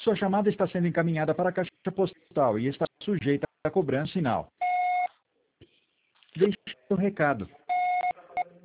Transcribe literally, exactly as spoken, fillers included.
Sua chamada está sendo encaminhada para a caixa postal e está sujeita a cobrança final. Deixe um recado.